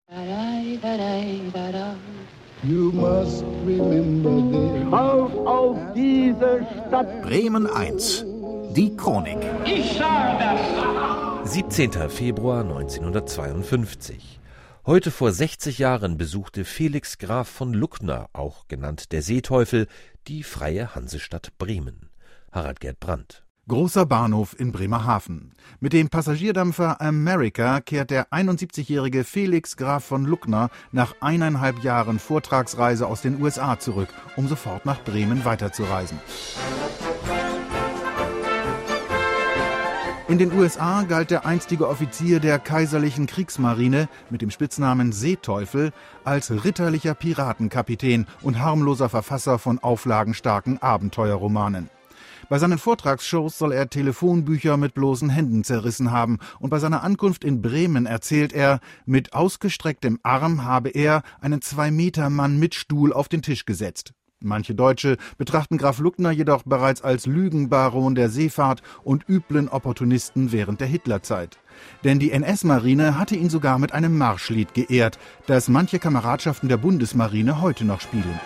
You must remember this. Auf diese Stadt. Bremen 1. Die Chronik. Ich sage das. 17. Februar 1952. Heute vor 60 Jahren besuchte Felix Graf von Luckner, auch genannt der Seeteufel, die freie Hansestadt Bremen. Harald Gerd Brandt. Großer Bahnhof in Bremerhaven. Mit dem Passagierdampfer America kehrt der 71-jährige Felix Graf von Luckner nach 1,5 Jahren Vortragsreise aus den USA zurück, um sofort nach Bremen weiterzureisen. In den USA galt der einstige Offizier der kaiserlichen Kriegsmarine mit dem Spitznamen Seeteufel als ritterlicher Piratenkapitän und harmloser Verfasser von auflagenstarken Abenteuerromanen. Bei seinen Vortragsshows soll er Telefonbücher mit bloßen Händen zerrissen haben, und bei seiner Ankunft in Bremen erzählt er, mit ausgestrecktem Arm habe er einen 2-Meter-Mann mit Stuhl auf den Tisch gesetzt. Manche Deutsche betrachten Graf Luckner jedoch bereits als Lügenbaron der Seefahrt und üblen Opportunisten während der Hitlerzeit. Denn die NS-Marine hatte ihn sogar mit einem Marschlied geehrt, das manche Kameradschaften der Bundesmarine heute noch spielen.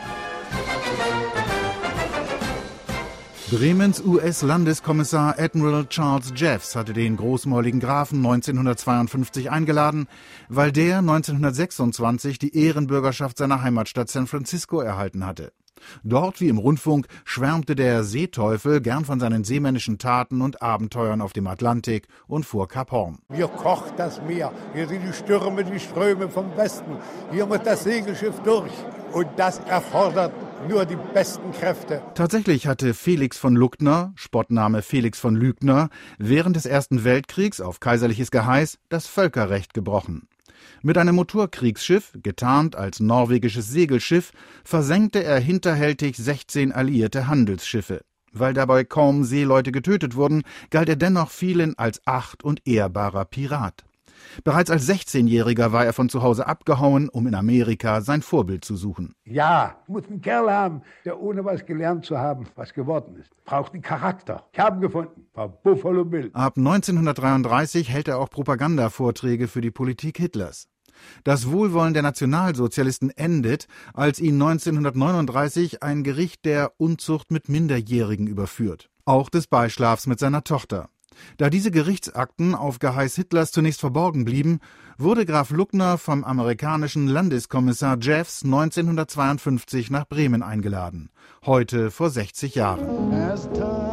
Bremens US-Landeskommissar Admiral Charles Jeffs hatte den großmäuligen Grafen 1952 eingeladen, weil der 1926 die Ehrenbürgerschaft seiner Heimatstadt San Francisco erhalten hatte. Dort, wie im Rundfunk, schwärmte der Seeteufel gern von seinen seemännischen Taten und Abenteuern auf dem Atlantik und vor Kap Horn. Hier kocht das Meer, hier sind die Stürme, die Ströme vom Westen, hier muss das Segelschiff durch. Und das erfordert nur die besten Kräfte. Tatsächlich hatte Felix von Luckner, Spottname Felix von Lügner, während des Ersten Weltkriegs auf kaiserliches Geheiß das Völkerrecht gebrochen. Mit einem Motorkriegsschiff, getarnt als norwegisches Segelschiff, versenkte er hinterhältig 16 alliierte Handelsschiffe. Weil dabei kaum Seeleute getötet wurden, galt er dennoch vielen als acht- und ehrbarer Pirat. Bereits als 16-Jähriger war er von zu Hause abgehauen, um in Amerika sein Vorbild zu suchen. Ja, muss einen Kerl haben, der ohne was gelernt zu haben, was geworden ist. Braucht einen Charakter. Ich habe ihn gefunden, war Buffalo Bill. Ab 1933 hält er auch Propagandavorträge für die Politik Hitlers. Das Wohlwollen der Nationalsozialisten endet, als ihn 1939 ein Gericht der Unzucht mit Minderjährigen überführt. Auch des Beischlafs mit seiner Tochter. Da diese Gerichtsakten auf Geheiß Hitlers zunächst verborgen blieben, wurde Graf Luckner vom amerikanischen Landeskommissar Jeffs 1952 nach Bremen eingeladen. Heute vor 60 Jahren.